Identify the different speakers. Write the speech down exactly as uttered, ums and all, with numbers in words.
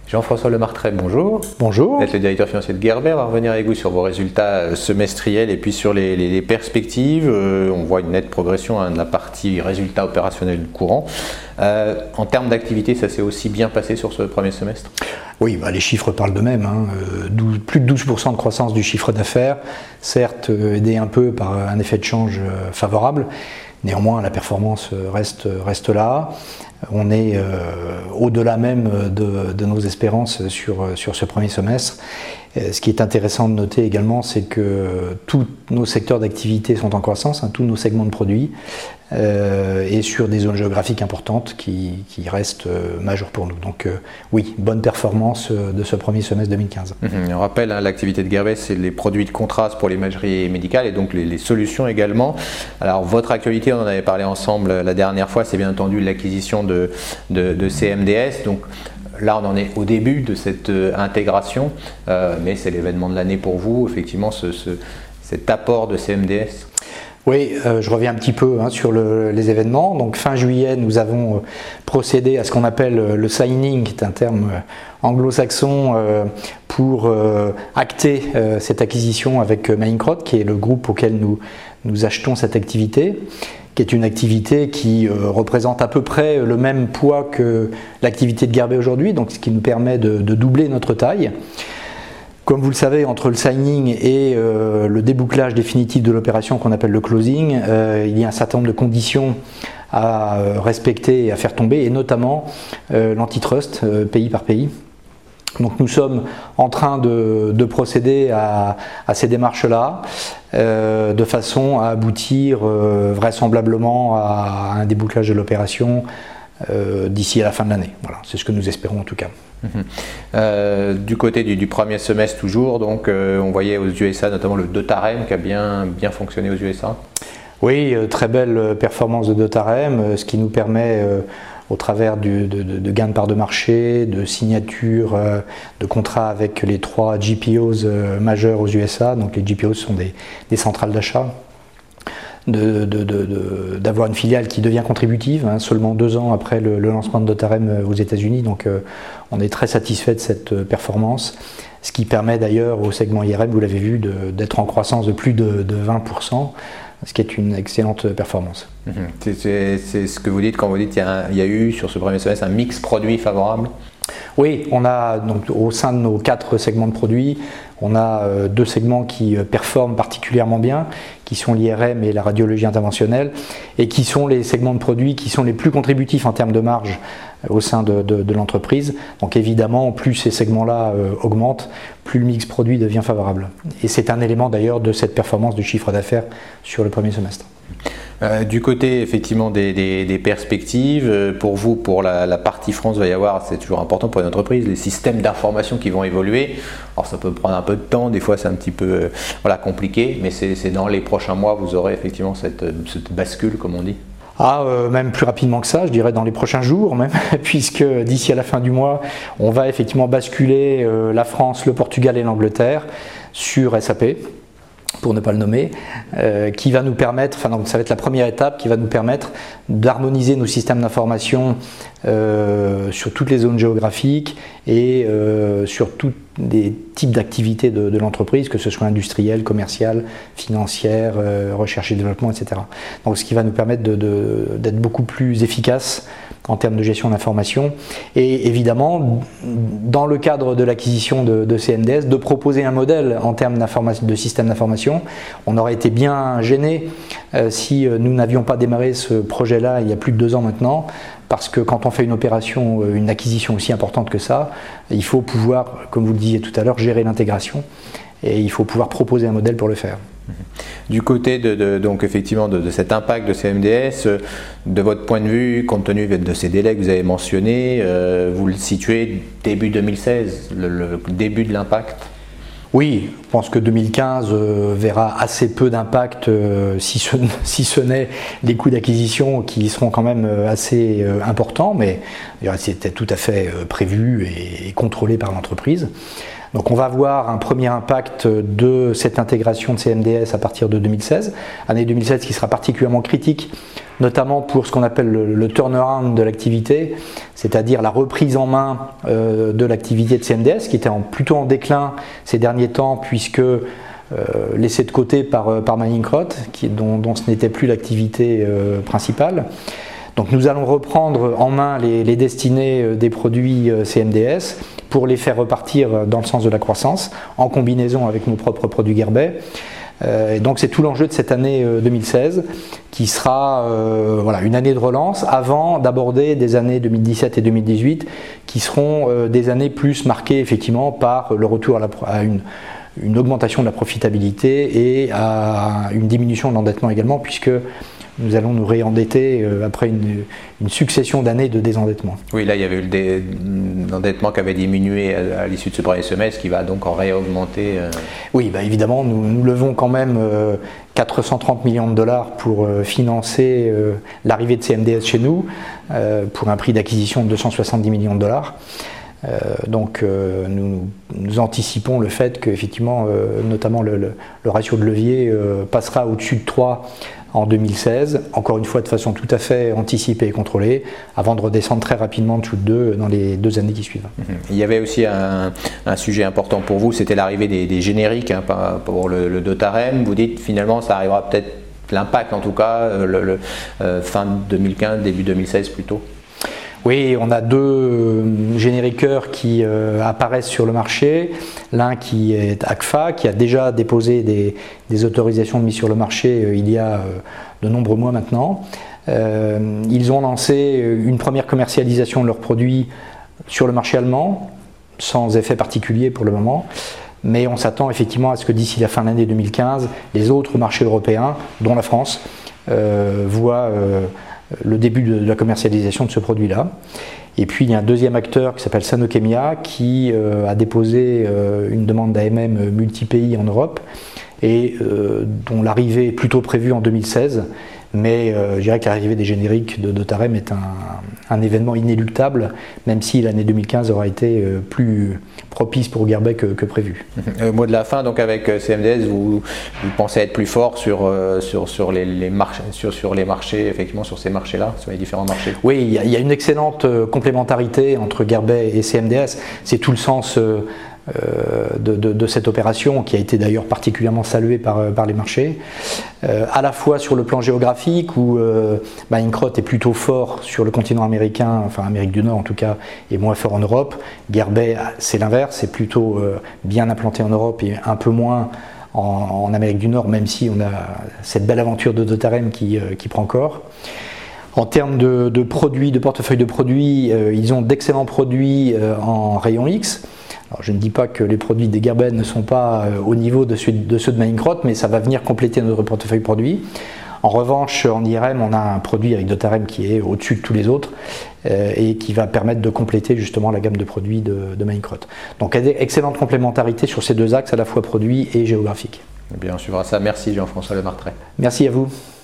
Speaker 1: Jean-François Lemartret, bonjour.
Speaker 2: Bonjour.
Speaker 1: Vous êtes le directeur financier de Gerber. On va revenir avec vous sur vos résultats semestriels et puis sur les, les, les perspectives. Euh, on voit une nette progression hein, de la partie résultats opérationnels courants. Euh, en termes d'activité, ça s'est aussi bien passé sur ce premier semestre?
Speaker 2: Oui, bah, les chiffres parlent d'eux-mêmes. Hein. douze, plus de douze pour cent de croissance du chiffre d'affaires, certes aidé un peu par un effet de change favorable. Néanmoins, la performance reste, reste là. On est euh, au-delà même de, de nos espérances sur, sur ce premier semestre. Euh, ce qui est intéressant de noter également, c'est que tous nos secteurs d'activité sont en croissance, hein, tous nos segments de produits, euh, et sur des zones géographiques importantes qui, qui restent euh, majeures pour nous. Donc euh, oui, bonne performance euh, de ce premier semestre deux mille quinze.
Speaker 1: Mmh, on rappelle, hein, l'activité de Gerber, c'est les produits de contraste pour l'imagerie médicale et donc les, les solutions également. Alors votre actualité, on en avait parlé ensemble la dernière fois, c'est bien entendu l'acquisition de, de, de C M D S. Donc, là, on en est au début de cette euh, intégration, euh, mais c'est l'événement de l'année pour vous, effectivement, ce, ce, cet apport de C M D S.
Speaker 2: Oui, euh, je reviens un petit peu hein, sur le, les événements. Donc, fin juillet, nous avons euh, procédé à ce qu'on appelle euh, le signing, qui est un terme euh, anglo-saxon, euh, pour euh, acter euh, cette acquisition avec euh, Mallinckrodt, qui est le groupe auquel nous, nous achetons cette activité, qui est une activité qui euh, représente à peu près le même poids que l'activité de Gerber aujourd'hui, donc ce qui nous permet de, de doubler notre taille. Comme vous le savez, entre le signing et euh, le débouclage définitif de l'opération qu'on appelle le closing, euh, il y a un certain nombre de conditions à euh, respecter et à faire tomber, et notamment euh, l'antitrust, euh, pays par pays. Donc nous sommes en train de, de procéder à, à ces démarches-là, euh, de façon à aboutir euh, vraisemblablement à un débouclage de l'opération euh, d'ici à la fin de l'année. Voilà, c'est ce que nous espérons en tout cas.
Speaker 1: Mmh. Euh, du côté du, du premier semestre toujours, donc euh, on voyait aux U S A notamment le Dotarem qui a bien, bien fonctionné aux U S A.
Speaker 2: Oui, euh, très belle performance de Dotarem, euh, ce qui nous permet euh, au travers du, de, de, de gains de part de marché, de signatures euh, de contrats avec les trois G P Os euh, majeurs aux U S A. Donc les G P Os sont des, des centrales d'achat. De, de, de, de, d'avoir une filiale qui devient contributive, hein, seulement deux ans après le, le lancement de Dotarem aux États-Unis. Donc euh, on est très satisfait de cette euh, performance, ce qui permet d'ailleurs au segment I R M, vous l'avez vu, de, d'être en croissance de plus de, de vingt pour cent, ce qui est une excellente performance.
Speaker 1: Mmh. C'est, c'est, c'est ce que vous dites quand vous dites qu'il y a, un, il y a eu sur ce premier semestre un mix produit favorable.
Speaker 2: Oui, on a donc au sein de nos quatre segments de produits, on a euh, deux segments qui euh, performent particulièrement bien, qui sont l'I R M et la radiologie interventionnelle, et qui sont les segments de produits qui sont les plus contributifs en termes de marge euh, au sein de, de, de l'entreprise. Donc évidemment, plus ces segments-là euh, augmentent, plus le mix produit devient favorable. Et c'est un élément d'ailleurs de cette performance du chiffre d'affaires sur le premier semestre.
Speaker 1: Euh, du côté effectivement des, des, des perspectives, euh, pour vous, pour la, la partie France, il va y avoir, c'est toujours important pour une entreprise, les systèmes d'information qui vont évoluer. Alors ça peut prendre un peu de temps, des fois c'est un petit peu euh, voilà, compliqué, mais c'est, c'est dans les prochains mois, vous aurez effectivement cette, cette bascule, comme on dit.
Speaker 2: Ah, euh, même plus rapidement que ça, je dirais dans les prochains jours même, puisque d'ici à la fin du mois, on va effectivement basculer euh, la France, le Portugal et l'Angleterre sur S A P. Pour ne pas le nommer, euh, qui va nous permettre, enfin donc ça va être la première étape qui va nous permettre d'harmoniser nos systèmes d'information euh, sur toutes les zones géographiques et euh, sur tous les types d'activités de, de l'entreprise, que ce soit industrielle, commerciale, financière, euh, recherche et développement, et cetera. Donc ce qui va nous permettre de, de, d'être beaucoup plus efficace en termes de gestion d'information et évidemment dans le cadre de l'acquisition de, de C M D S de proposer un modèle en termes de système d'information. On aurait été bien gêné euh, si nous n'avions pas démarré ce projet-là il y a plus de deux ans maintenant, parce que quand on fait une opération, une acquisition aussi importante que ça, il faut pouvoir, comme vous le disiez tout à l'heure, gérer l'intégration et il faut pouvoir proposer un modèle pour le faire.
Speaker 1: Du côté de, de, donc effectivement de, de cet impact de C M D S, de votre point de vue, compte tenu de ces délais que vous avez mentionnés, euh, vous le situez début deux mille seize, le, le début de l'impact?
Speaker 2: Oui, je pense que deux mille quinze euh, verra assez peu d'impact, euh, si, ce, si ce n'est les coûts d'acquisition qui seront quand même assez euh, importants, mais c'était tout à fait euh, prévu et, et contrôlé par l'entreprise. Donc on va avoir un premier impact de cette intégration de C M D S à partir de deux mille seize, année deux mille seize qui sera particulièrement critique notamment pour ce qu'on appelle le, le turnaround de l'activité, c'est-à-dire la reprise en main euh, de l'activité de C M D S, qui était en, plutôt en déclin ces derniers temps, puisque euh, laissée de côté par, par Mallinckrodt, qui, dont, dont ce n'était plus l'activité euh, principale. Donc nous allons reprendre en main les, les destinées des produits C M D S pour les faire repartir dans le sens de la croissance, en combinaison avec nos propres produits Guerbet. Euh, et donc c'est tout l'enjeu de cette année euh, deux mille seize, qui sera euh, voilà, une année de relance, avant d'aborder des années deux mille dix-sept et deux mille dix-huit, qui seront euh, des années plus marquées effectivement par le retour à, la, à une, une augmentation de la profitabilité et à une diminution de l'endettement également, puisque nous allons nous réendetter euh, après une, une succession d'années de désendettement.
Speaker 1: Oui, là il y avait eu l'endettement qui avait diminué à, à l'issue de ce premier semestre, qui va donc en réaugmenter. Euh...
Speaker 2: Oui, bah évidemment, nous, nous levons quand même euh, quatre cent trente millions de dollars pour euh, financer euh, l'arrivée de C M D S chez nous, euh, pour un prix d'acquisition de deux cent soixante-dix millions de dollars. Euh, donc euh, nous, nous anticipons le fait que effectivement, euh, notamment le, le, le ratio de levier euh, passera au-dessus de trois en deux mille seize, encore une fois de façon tout à fait anticipée et contrôlée, avant de redescendre très rapidement en dessous de deux dans les deux années qui suivent.
Speaker 1: Il y avait aussi un, un sujet important pour vous, c'était l'arrivée des, des génériques hein, pour le, le Dotarem. Vous dites finalement ça arrivera peut-être, l'impact en tout cas, le, le, euh, fin deux mille quinze, début deux mille seize plutôt.
Speaker 2: Oui, on a deux génériqueurs qui euh, apparaissent sur le marché. L'un qui est A C F A, qui a déjà déposé des, des autorisations de mise sur le marché euh, il y a euh, de nombreux mois maintenant. Euh, ils ont lancé une première commercialisation de leurs produits sur le marché allemand, sans effet particulier pour le moment. Mais on s'attend effectivement à ce que d'ici la fin de l'année deux mille quinze, les autres marchés européens, dont la France, euh, voient euh, le début de la commercialisation de ce produit-là. Et puis il y a un deuxième acteur qui s'appelle Sanochemia qui euh, a déposé euh, une demande d'A M M multi-pays en Europe et euh, dont l'arrivée est plutôt prévue en deux mille seize. Mais euh, je dirais que l'arrivée des génériques de Dotarem est un, un événement inéluctable, même si l'année deux mille quinze aura été euh, plus propice pour Guerbet que, que prévu.
Speaker 1: Au mot de la fin, donc avec C M D S, vous, vous pensez être plus fort sur, euh, sur, sur, les, les marchés, sur, sur les marchés, effectivement sur ces marchés-là, sur les différents marchés?
Speaker 2: Oui, il y a, il y a une excellente complémentarité entre Guerbet et C M D S. C'est tout le sens euh, De, de, de cette opération qui a été d'ailleurs particulièrement saluée par, par les marchés, euh, à la fois sur le plan géographique où euh, Mallinckrodt est plutôt fort sur le continent américain, enfin Amérique du Nord en tout cas, et moins fort en Europe. Guerbet c'est l'inverse, c'est plutôt euh, bien implanté en Europe et un peu moins en, en Amérique du Nord, même si on a cette belle aventure de Dotarem qui, euh, qui prend corps. En termes de, de produits, de portefeuille de produits, euh, ils ont d'excellents produits euh, en rayon X. Alors, je ne dis pas que les produits des Guerbet ne sont pas euh, au niveau de ceux de, ceux de Mallinckrodt, mais ça va venir compléter notre portefeuille produit. En revanche, en I R M, on a un produit avec Dotarem qui est au-dessus de tous les autres euh, et qui va permettre de compléter justement la gamme de produits de, de Mallinckrodt. Donc, excellente complémentarité sur ces deux axes, à la fois produits et géographique.
Speaker 1: Eh bien, on suivra ça. Merci Jean-François Lemartret.
Speaker 2: Merci à vous.